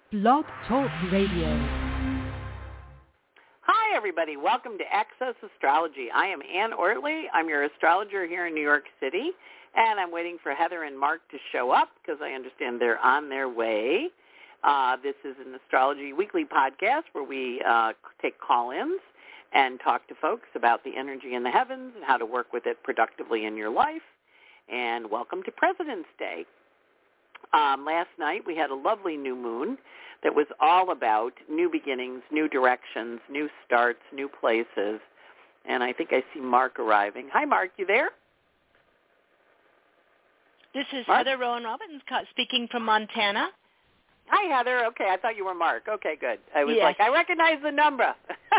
Blog Talk Radio. Hi, everybody. Welcome to Access Astrology. I am Ann Ortley. I'm your astrologer here in New York City, and I'm waiting for Heather and Mark to show up because I understand they're on their way. This is an Astrology Weekly podcast where we take call-ins and talk to folks about the energy in the heavens and how to work with it productively in your life. And welcome to President's Day. Last night we had a lovely new moon that was all about new beginnings, new directions, new starts, new places. And I think I see Mark arriving. Hi, Mark. You there? This is Mark? Heather Rowan Robbins speaking from Montana. Hi, Heather. Okay, I thought you were Mark. Okay, good. I was Yes. like, I recognize the number.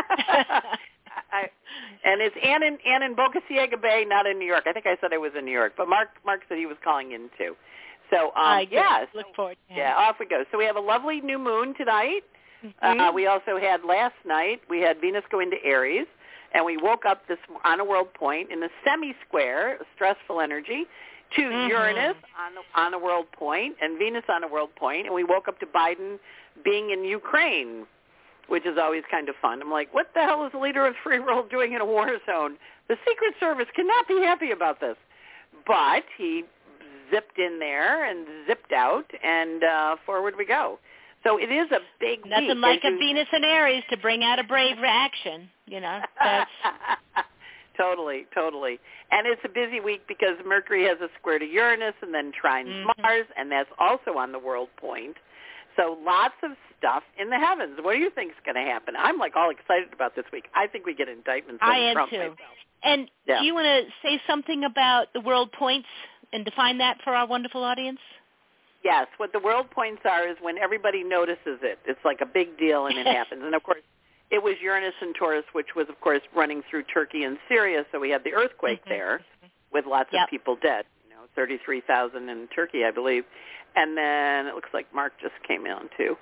And it's Ann in Boca Ciega Bay, not in New York. I think I said I was in New York, but Mark said he was calling in too. So, Look forward to it. Yeah, off we go. So we have a lovely new moon tonight. Mm-hmm. We also had last night, we had Venus go into Aries, and we woke up on a world point in a semi-square, stressful energy, to Uranus on a world point and Venus on a world point, and we woke up to Biden being in Ukraine, which is always kind of fun. I'm like, what the hell is the leader of the free world doing in a war zone? The Secret Service cannot be happy about this. But he zipped in there and zipped out, and forward we go. So it is a big week. Nothing like a Venus in Aries to bring out a brave reaction, you know. That's... Totally. And it's a busy week because Mercury has a square to Uranus and then trines Mars, and that's also on the world point. So lots of stuff in the heavens. What do you think is going to happen? I'm like all excited about this week. I think we get indictments on Trump. I am too. Myself. And do you want to say something about the world points and define that for our wonderful audience? Yes. What the world points are is when everybody notices it. It's like a big deal and it happens. And, of course, it was Uranus and Taurus, which was, of course, running through Turkey and Syria, so we had the earthquake there with lots of people dead, 33,000 in Turkey, I believe. And then it looks like Mark just came in, too.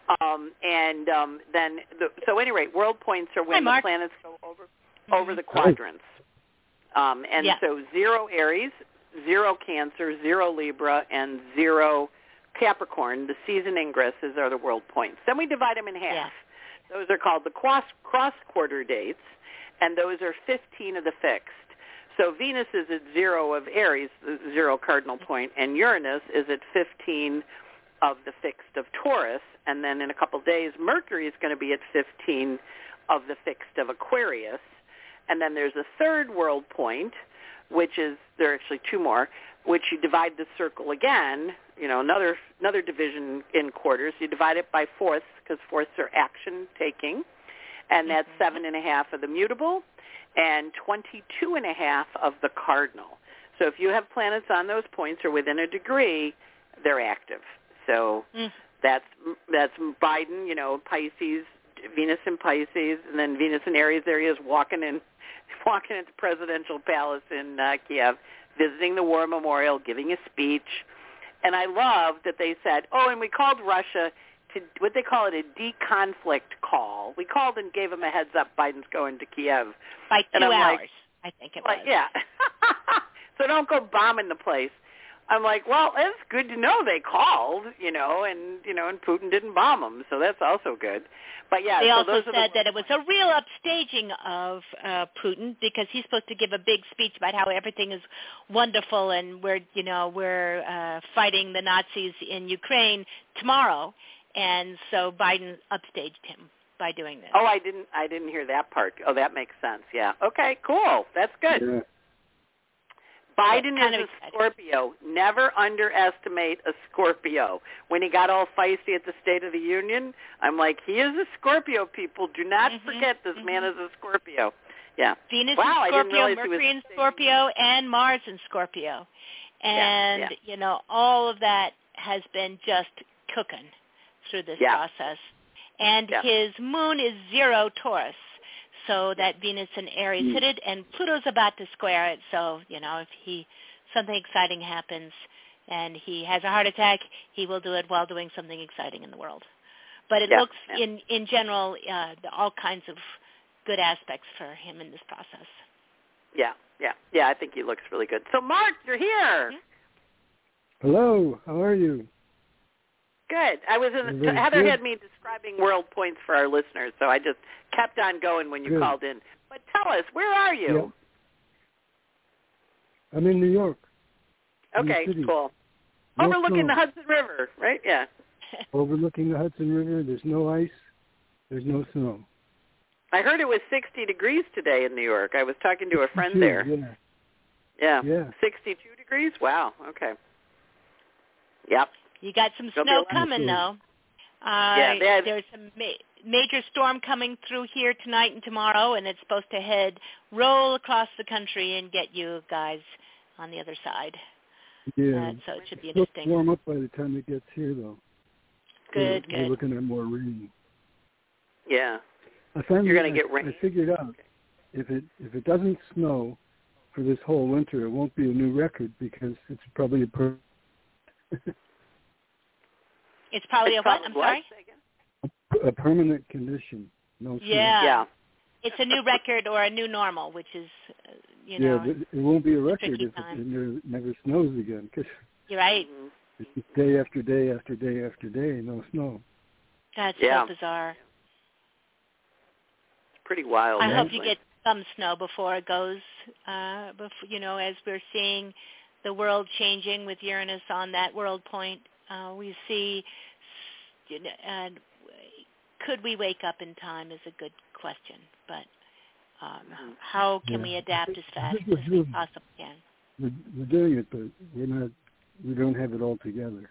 So anyway, world points are when the planets go over the quadrants. So 0 Aries, 0 Cancer, 0 Libra, and 0 Capricorn, the season ingresses are the world points. Then we divide them in half. Yes. Those are called the cross-quarter dates, and those are 15 of the fixed. So Venus is at 0 of Aries, 0 cardinal point, and Uranus is at 15 of the fixed of Taurus, and then in a couple days, Mercury is going to be at 15 of the fixed of Aquarius. And then there's a third world point, which is, there are actually 2 more, which you divide the circle again, another division in quarters. You divide it by fourths because fourths are action taking, and that's 7.5 of the mutable and 22.5 of the cardinal. So if you have planets on those points or within a degree, they're active. So that's Biden, Pisces, Venus in Pisces, and then Venus in Aries. There he is walking at the presidential palace in Kiev, visiting the war memorial, giving a speech. And I love that they said, and we called Russia to what they call it, a de-conflict call. We called and gave them a heads up Biden's going to Kiev. By 2 hours, like, I think it was. Yeah. So don't go bombing the place. I'm like, well, it's good to know they called, and Putin didn't bomb them, so that's also good. But yeah, they so also those said that it was a real upstaging of Putin because he's supposed to give a big speech about how everything is wonderful and we're fighting the Nazis in Ukraine tomorrow, and so Biden upstaged him by doing this. Oh, I didn't hear that part. Oh, that makes sense. Yeah. Okay. Cool. That's good. Yeah. Biden is a Scorpio. Never underestimate a Scorpio. When he got all feisty at the State of the Union, I'm like, he is a Scorpio, people. Do not forget this man is a Scorpio. Yeah. Venus in Scorpio, Mercury in Scorpio, and Mars in Scorpio. And, all of that has been just cooking through this process. And his moon is 0 Taurus. So that Venus in Aries hit it, and Pluto's about to square it. So, if something exciting happens and he has a heart attack, he will do it while doing something exciting in the world. But it looks, in general, all kinds of good aspects for him in this process. Yeah, I think he looks really good. So, Mark, you're here. Hello, how are you? Good. I was Heather had me describing world points for our listeners, so I just kept on going when you called in. But tell us, where are you? Yep. I'm in New York. Okay, cool. No overlooking the Hudson River, right? Yeah. Overlooking the Hudson River. There's no ice. There's no snow. I heard it was 60 degrees today in New York. I was talking to a friend there. Yeah. 62 degrees? Wow. Okay. Yep. You got some snow coming, though. There's a major storm coming through here tonight and tomorrow, and it's supposed to roll across the country and get you guys on the other side. Yeah. So it should be interesting. It'll warm up by the time it gets here, though. Good. We're looking at more rain. Yeah. You're going to get rain. I figured out if it doesn't snow for this whole winter, it won't be a new record because it's probably It's probably a what? I'm sorry? A permanent condition. No snow. Yeah. It's a new record or a new normal, which is, Yeah, it won't be a record if it never snows again. Cause you're right. It's just day after day after day after day, no snow. That's so bizarre. It's pretty wild. I hope you get some snow before it goes, as we're seeing the world changing with Uranus on that world point. We see, could we wake up in time is a good question, but how can we adapt as fast as we possibly can? We're doing it, but we don't have it all together.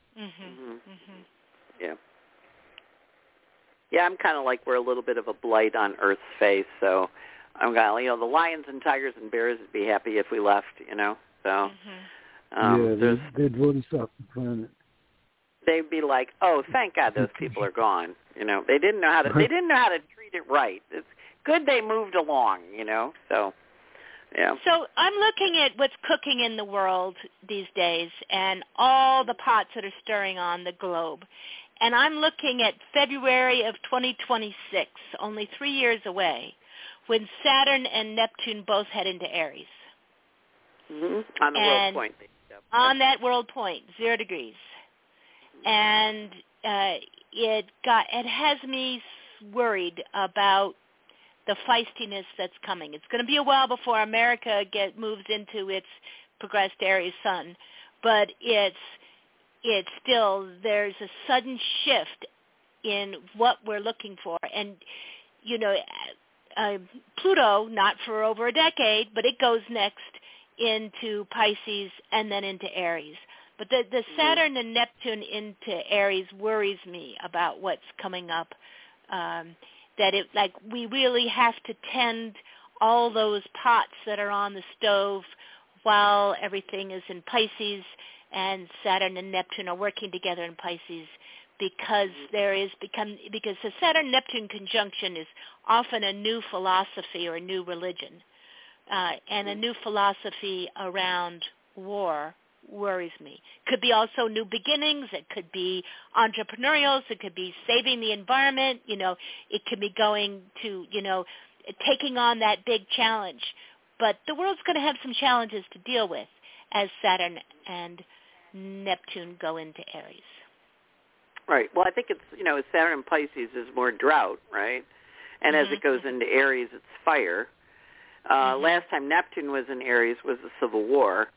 Yeah. Yeah, I'm kind of like we're a little bit of a blight on Earth's face, so I'm going to, the lions and tigers and bears would be happy if we left, so. They'd vote us off the planet. They'd be like, "Oh, thank God those people are gone." They didn't know how to. They didn't know how to treat it right. It's good they moved along. So, yeah. So I'm looking at what's cooking in the world these days, and all the pots that are stirring on the globe, and I'm looking at February of 2026, only 3 years away, when Saturn and Neptune both head into Aries. On the world point. On that world point, 0 degrees. And it has me worried about the feistiness that's coming. It's going to be a while before America moves into its progressed Aries sun, but it's still, there's a sudden shift in what we're looking for. And Pluto, not for over a decade, but it goes next into Pisces and then into Aries. But the Saturn and Neptune into Aries worries me about what's coming up. We really have to tend all those pots that are on the stove while everything is in Pisces, and Saturn and Neptune are working together in Pisces, because because the Saturn-Neptune conjunction is often a new philosophy or a new religion, and a new philosophy around war worries me. Could be also new beginnings. It could be entrepreneurial. It could be saving the environment. It could be going to, taking on that big challenge. But the world's going to have some challenges to deal with as Saturn and Neptune go into Aries. Right. Well, I think it's, Saturn in Pisces is more drought, right? And as it goes into Aries, it's fire. Last time Neptune was in Aries was the Civil War.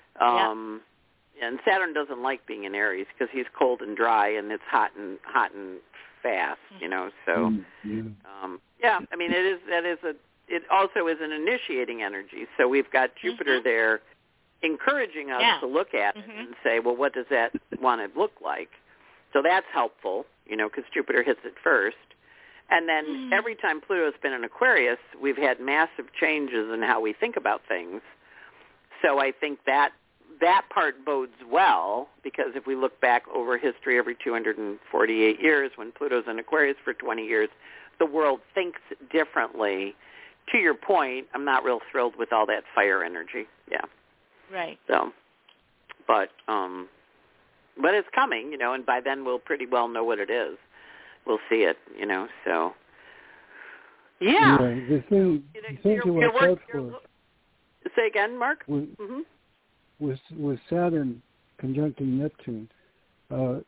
And Saturn doesn't like being in Aries because he's cold and dry, and it's hot and fast, So, I mean, it also is an initiating energy. So we've got Jupiter there, encouraging us to look at it and say, well, what does that want to look like? So that's helpful, because Jupiter hits it first. And then every time Pluto's been in Aquarius, we've had massive changes in how we think about things. So I think that part bodes well, because if we look back over history every 248 years, when Pluto's in Aquarius for 20 years, the world thinks differently. To your point, I'm not real thrilled with all that fire energy. Yeah. Right. So, but it's coming, and by then we'll pretty well know what it is. We'll see it, so. Yeah. The thing to watch out for. Say again, Mark? With Saturn conjuncting Neptune,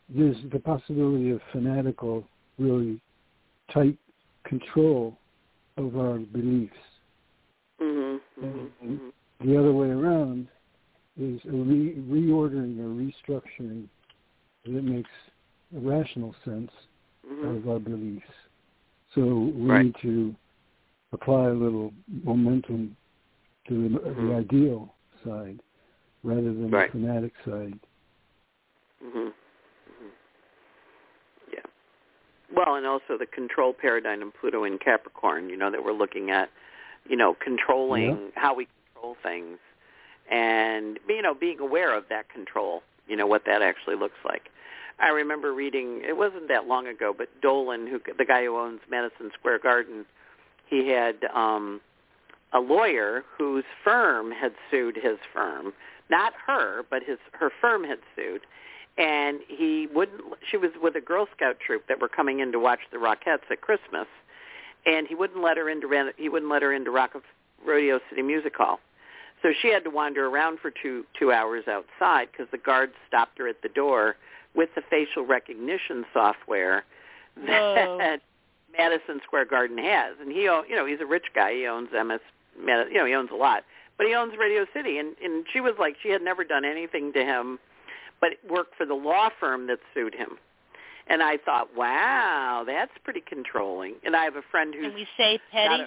there's the possibility of fanatical, really tight control of our beliefs. Mm-hmm. Mm-hmm. The other way around is a reordering or restructuring that makes a rational sense of our beliefs. So we need to apply a little momentum to the ideal side rather than the fanatic side. Mm-hmm. Mm-hmm. Yeah. Well, and also the control paradigm in Pluto in Capricorn, that we're looking at, controlling how we control things and, being aware of that control, what that actually looks like. I remember reading, it wasn't that long ago, but Dolan, the guy who owns Madison Square Garden, he had a lawyer whose firm had sued his firm. Not her, but her firm had sued. And she was with a Girl Scout troop that were coming in to watch the Rockettes at Christmas, and he wouldn't let her into Rodeo City Music Hall. So she had to wander around for two hours outside because the guards stopped her at the door with the facial recognition software that Madison Square Garden has. And he, he's a rich guy. He owns he owns a lot, but he owns Radio City. And she was like, she had never done anything to him, but worked for the law firm that sued him. And I thought, wow, that's pretty controlling. And I have a friend who's... Can we say petty?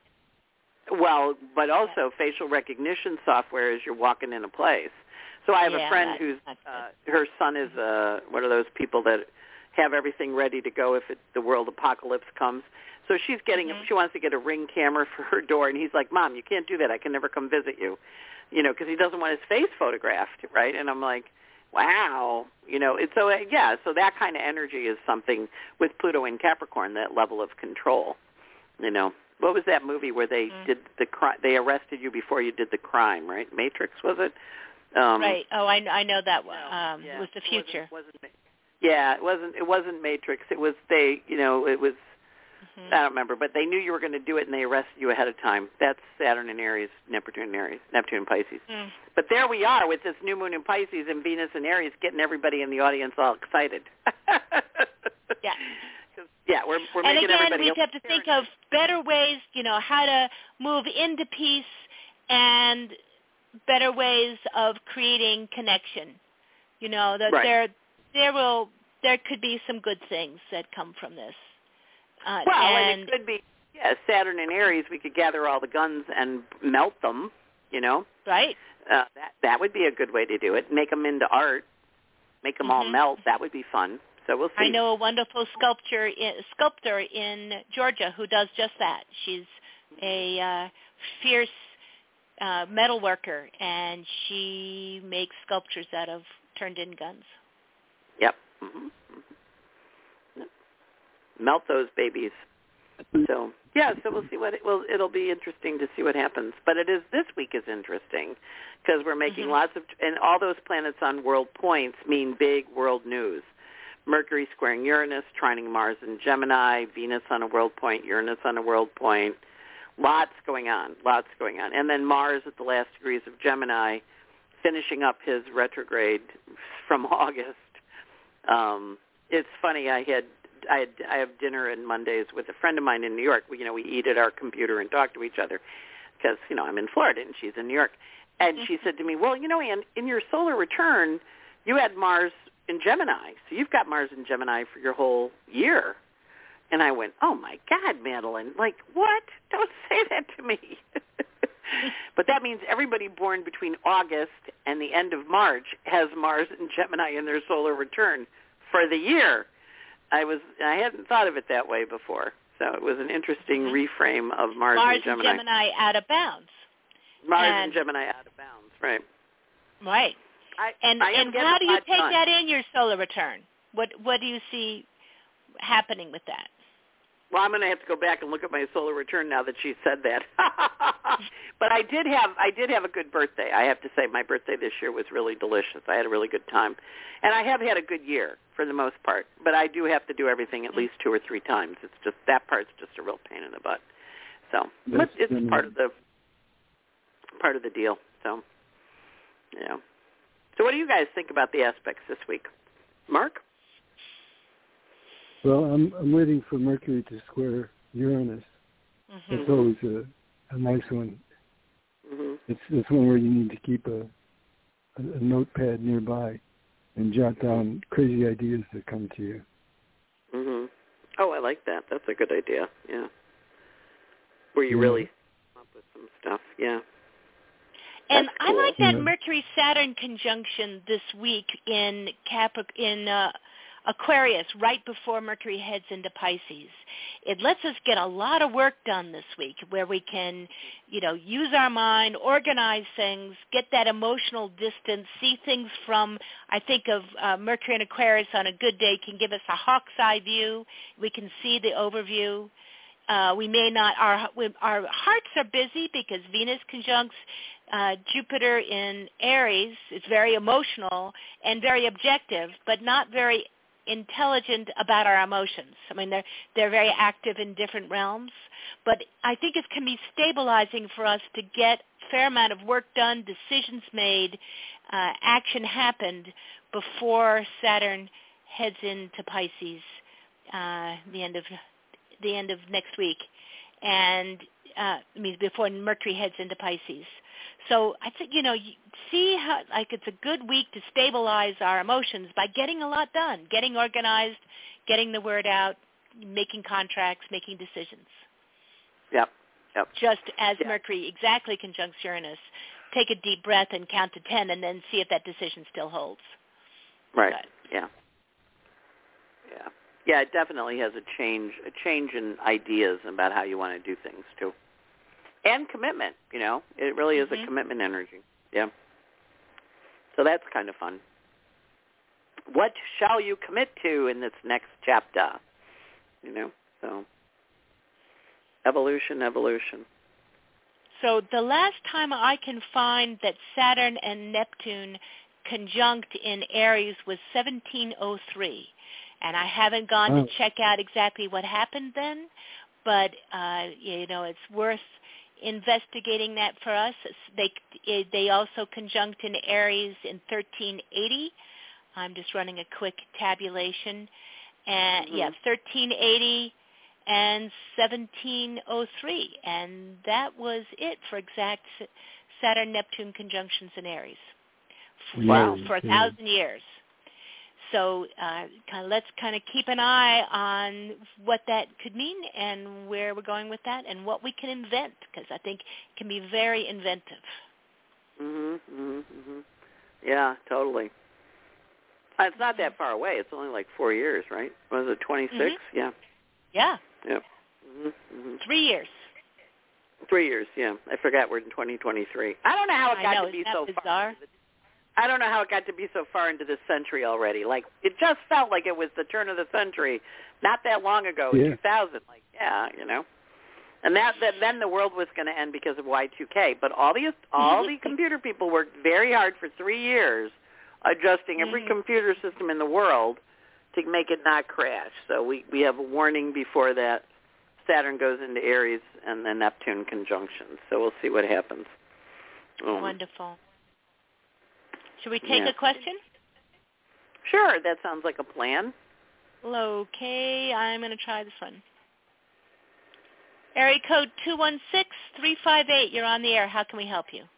But also facial recognition software as you're walking in a place. So I have a friend who's, her son is one of those people that have everything ready to go if the world apocalypse comes. So she's getting, she wants to get a Ring camera for her door, and he's like, Mom, you can't do that. I can never come visit you, because he doesn't want his face photographed, right? And I'm like, wow, so that kind of energy is something with Pluto in Capricorn, that level of control, What was that movie where they did the crime? They arrested you before you did the crime, right? Matrix, was it? Right. Oh, I know that one. It was the future. It wasn't Matrix. It was it was. I don't remember, but they knew you were going to do it, and they arrested you ahead of time. That's Saturn and Aries, Neptune and Pisces. But there we are with this new moon in Pisces and Venus in Aries, getting everybody in the audience all excited. Yeah. Yeah, we're making everybody. And again, we have to think of better ways, how to move into peace and better ways of creating connection. That there could be some good things that come from this. And it could be Saturn and Aries. We could gather all the guns and melt them. Right. That would be a good way to do it. Make them into art. Make them all melt. That would be fun. So we'll see. I know a wonderful sculptor in Georgia who does just that. She's a fierce metal worker, and she makes sculptures out of turned-in guns. Yep. Melt those babies. So we'll see it'll be interesting to see what happens. But this week is interesting because we're making lots of, and all those planets on world points mean big world news. Mercury squaring Uranus, trining Mars in Gemini, Venus on a world point, Uranus on a world point. Lots going on. And then Mars at the last degrees of Gemini, finishing up his retrograde from August. It's funny, I have dinner on Mondays with a friend of mine in New York. We eat at our computer and talk to each other because, I'm in Florida and she's in New York. And she said to me, well, Ann, in your solar return, you had Mars in Gemini. So you've got Mars in Gemini for your whole year. And I went, oh, my God, Madeline, like, what? Don't say that to me. But that means everybody born between August and the end of March has Mars in Gemini in their solar return for the year. I hadn't thought of it that way before. So it was an interesting reframe of Mars and Gemini. Mars and Gemini out of bounds. And Gemini out of bounds, right. Right. And how do you take that in your solar return? What do you see happening with that? Well, I'm going to have to go back and look at my solar return now that she said that. But I did have a good birthday. I have to say my birthday this year was really delicious. I had a really good time. And I have had a good year for the most part. But I do have to do everything at least 2 or 3 times. It's just that part's just a real pain in the butt. So it's part of the deal. So, So what do you guys think about the aspects this week? Mark? Well, I'm waiting for Mercury to square Uranus. Mm-hmm. That's always a nice one. Mm-hmm. It's one where you need to keep a notepad nearby and jot down crazy ideas that come to you. Mm-hmm. Oh, I like that. That's a good idea. Yeah. Where you really come up with some stuff. Yeah. And That's cool. I like that Mercury-Saturn conjunction this week in Aquarius, right before Mercury heads into Pisces. It lets us get a lot of work done this week where we can, use our mind, organize things, get that emotional distance, see things from, I think of Mercury and Aquarius on a good day can give us a hawk's eye view. We can see the overview. We may not, our hearts are busy because Venus conjuncts Jupiter in Aries. It's very emotional and very objective, but not very intelligent about our emotions. I mean, they're very active in different realms, but I think it can be stabilizing for us to get a fair amount of work done, decisions made, action happened before Saturn heads into Pisces the end of next week, and before Mercury heads into Pisces. So I think, you see how, it's a good week to stabilize our emotions by getting a lot done, getting organized, getting the word out, making contracts, making decisions. Yep. Just as Mercury exactly conjuncts Uranus, take a deep breath and count to 10 and then see if that decision still holds. Right. Yeah. Yeah, it definitely has a change in ideas about how you want to do things, too. And commitment, It really is a commitment energy. Yeah. So that's kind of fun. What shall you commit to in this next chapter? So evolution. So the last time I can find that Saturn and Neptune conjunct in Aries was 1703. And I haven't gone to check out exactly what happened then, but, it's worth investigating that for us. They also conjunct in Aries in 1380. I'm just running a quick tabulation. And 1380 and 1703. And that was it for exact Saturn-Neptune conjunctions in Aries. Wow. For 1,000 years. So let's keep an eye on what that could mean and where we're going with that and what we can invent, because I think it can be very inventive. Yeah, totally. It's not that far away. It's only like 4 years, right? Was it 26? Yeah. Yeah. Yep. 3 years. 3 years, yeah. I forgot we're in 2023. I don't know how it got to be so far. I don't know how it got to be so far into this century already. Like, it just felt like it was the turn of the century not that long ago, in 2000. And then the world was going to end because of Y2K. But all the computer people worked very hard for 3 years adjusting every computer system in the world to make it not crash. So we have a warning before that Saturn goes into Aries and the Neptune conjunction. So we'll see what happens. Wonderful. Should we take a question? Sure, that sounds like a plan. Okay, I'm going to try this one. Area code 216-358. You're on the air. How can we help you?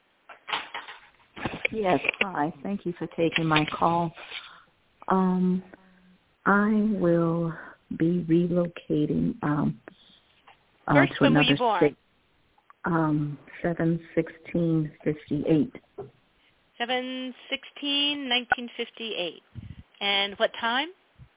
Yes, hi. Thank you for taking my call. I will be relocating First, to when another were you born? state. 7/16/58. 7/16/1958. And what time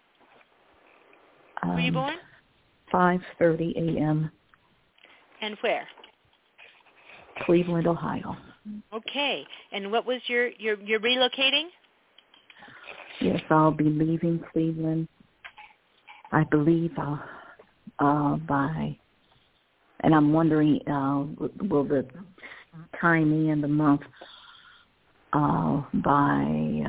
were you born? 5:30 a.m. And where? Cleveland, Ohio. Okay. And what was you're relocating? Yes, I'll be leaving Cleveland. I believe by, and I'm wondering, will the time in the month by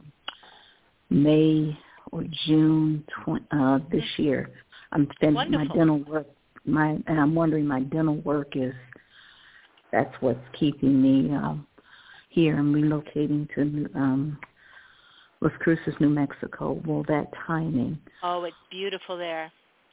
May or June this year. I'm finished my dental work. And I'm wondering, my dental work that's what's keeping me here. I'm relocating to Las Cruces, New Mexico. Well, that timing. Oh, it's beautiful there.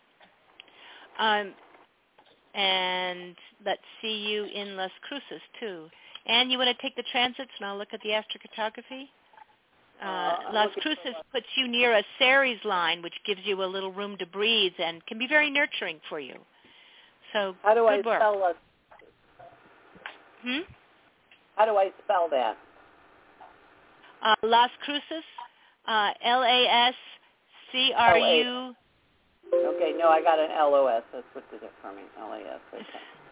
And let's see you in Las Cruces, too. And you want to take the transits, and I'll look at the astrocartography? Las Cruces puts you near a Ceres line, which gives you a little room to breathe and can be very nurturing for you. So how do I work. spell Las? How do I spell that? Las Cruces, LASCRU. Okay, no, I got an LOS. That's what did it for me. LAS. Okay.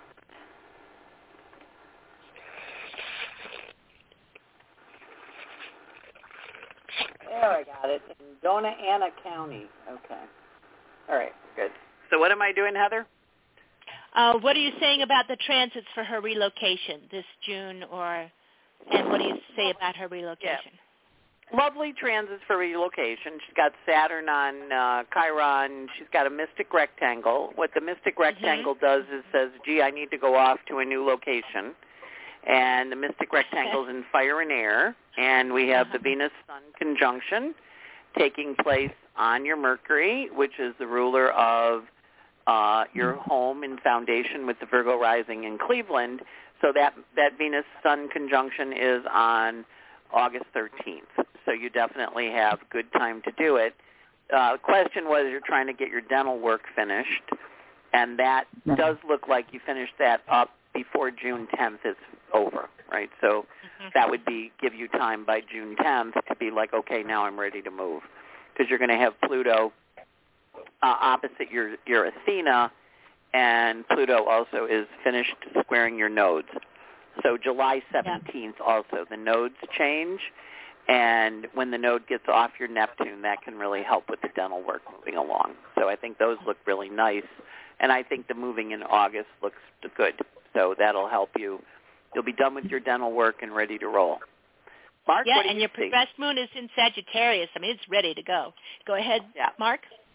There, I got it. In Dona Ana County. Okay. All right, good. So what am I doing, Heather? What are you saying about the transits for her relocation this June, and what do you say about her relocation? Yeah. Lovely transits for relocation. She's got Saturn on Chiron. She's got a mystic rectangle. What the mystic rectangle does is says, gee, I need to go off to a new location. And the mystic rectangle is in fire and air. And we have the Venus-Sun conjunction taking place on your Mercury, which is the ruler of your home and foundation with the Virgo rising in Cleveland. So that Venus-Sun conjunction is on August 13th. So you definitely have good time to do it. The question was you're trying to get your dental work finished, and that does look like you finished that up before June 10th is over, right? So that would give you time by June 10th to be like, okay, now I'm ready to move, because you're going to have Pluto opposite your Athena, and Pluto also is finished squaring your nodes. So July 17th also, the nodes change, and when the node gets off your Neptune, that can really help with the dental work moving along. So I think those look really nice, and I think the moving in August looks good. So that'll help you. You'll be done with your dental work and ready to roll. Mark, what do you and your progressed moon is in Sagittarius. I mean, it's ready to go. Go ahead, Mark.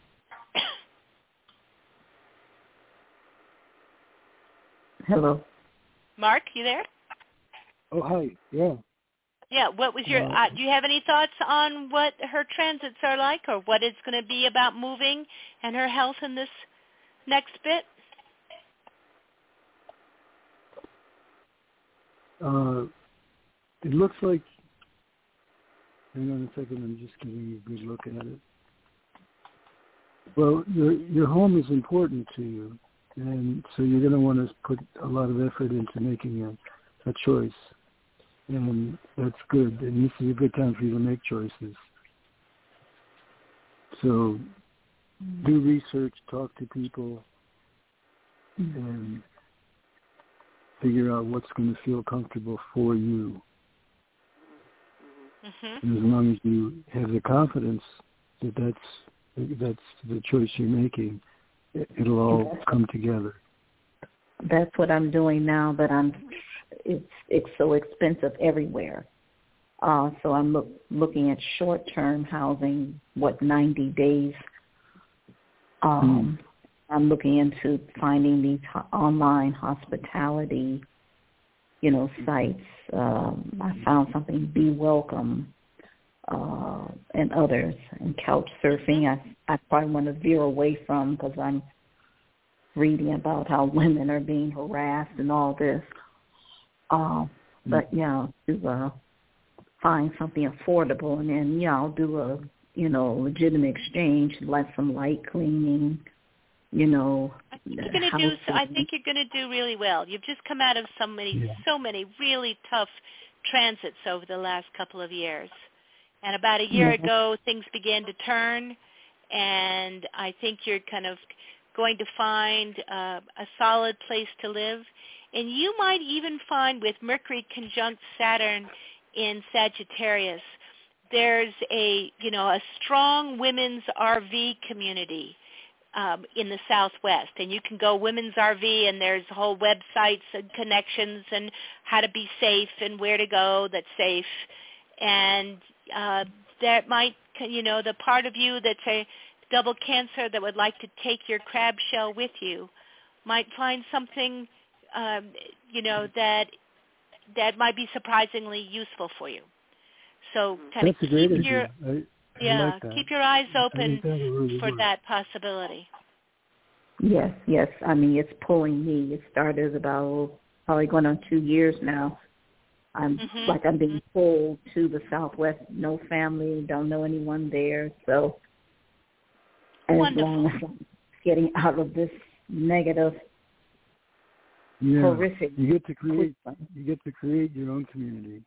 Hello. Mark, you there? Oh, hi. Yeah. Yeah, what was your, do you have any thoughts on what her transits are like, or what it's going to be about moving and her health in this next bit? It looks like, hang on a second, I'm just getting a good look at it. Well, your home is important to you, and so you're going to want to put a lot of effort into making a choice, and that's good. And this is a good time for you to make choices. So do research, talk to people, and figure out what's going to feel comfortable for you. And as long as you have the confidence that that's the choice you're making, it'll all come together. That's what I'm doing now, but it's so expensive everywhere. So I'm looking at short-term housing, 90 days. I'm looking into finding these online hospitality, sites. I found something, Be Welcome, and others, and couch surfing. I probably want to veer away from, because I'm reading about how women are being harassed and all this. But to find something affordable, and then I'll do a legitimate exchange, like some light cleaning. I think you're going to do really well. You've just come out of so many really tough transits over the last couple of years. And about a year ago, things began to turn, and I think you're kind of going to find a solid place to live. And you might even find, with Mercury conjunct Saturn in Sagittarius, there's a strong women's RV community in the Southwest, and you can go women's RV, and there's whole websites and connections and how to be safe and where to go that's safe. And that might, the part of you that's a double Cancer that would like to take your crab shell with you might find something, that might be surprisingly useful for you. So kind of keep your I like keep your eyes open for that possibility. Yes, yes. I mean, it's pulling me. It started about probably going on 2 years now. I'm I'm being pulled to the Southwest. No family, don't know anyone there. So, and as long as I'm getting out of this negative, horrific, you get to create your own community.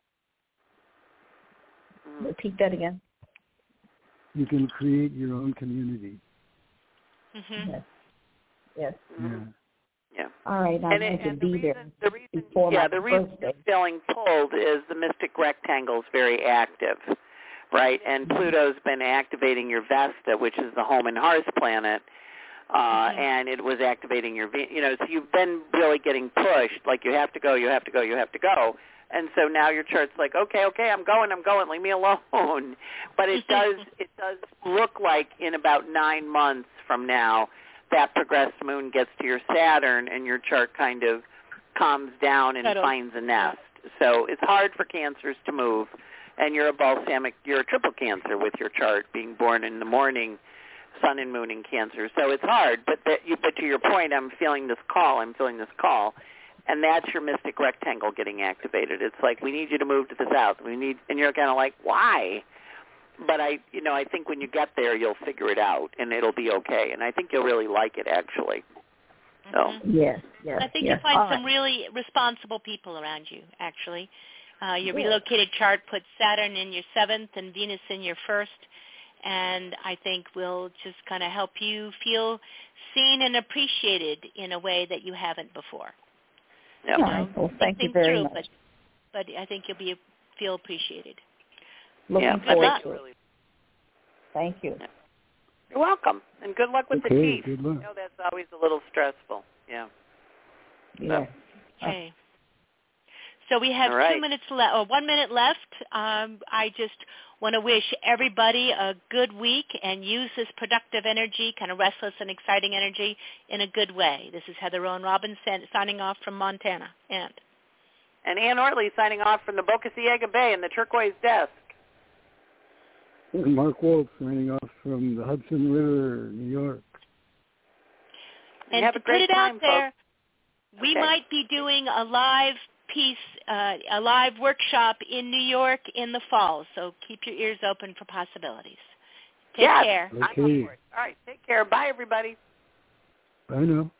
Repeat that again. You can create your own community. Yes. Yes. Yeah. All right, I need to be there before my birthday. The reason you're feeling pulled is the Mystic Rectangle is very active, right? And Pluto's been activating your Vesta, which is the home and hearth planet, and it was activating your, so you've been really getting pushed, like you have to go, you have to go, you have to go. And so now your chart's like, okay, I'm going, leave me alone. But it does look like in about 9 months from now, that progressed moon gets to your Saturn and your chart kind of calms down and finds a nest. So it's hard for Cancers to move. And you're a triple Cancer with your chart being born in the morning, Sun and Moon in Cancer. So it's hard. But to your point, I'm feeling this call. And that's your Mystic Rectangle getting activated. It's like, we need you to move to the south. And you're kind of like, why? But I think when you get there, you'll figure it out, and it'll be okay. And I think you'll really like it, actually. So yes. I think you'll find some really responsible people around you. Actually, your relocated chart puts Saturn in your 7th and Venus in your 1st, and I think will just kind of help you feel seen and appreciated in a way that you haven't before. Well, thank you very much. But I think you'll feel appreciated. Looking forward to it. Thank you. You're welcome, and good luck with the teeth. Good luck. That's always a little stressful. Yeah. Okay. So we have 2 minutes left, or 1 minute left. I just want to wish everybody a good week and use this productive energy, kind of restless and exciting energy, in a good way. This is Heather Rowan Robbins signing off from Montana. And Ann Ortley signing off from the Boca Ciega Bay and the Turquoise Desk. And Mark Wolf signing off from the Hudson River, New York. And have to a great put it time, out there, folks. We might be doing a live piece, a live workshop in New York in the fall, so keep your ears open for possibilities. Take care. Okay. All right, take care. Bye, everybody. Bye now.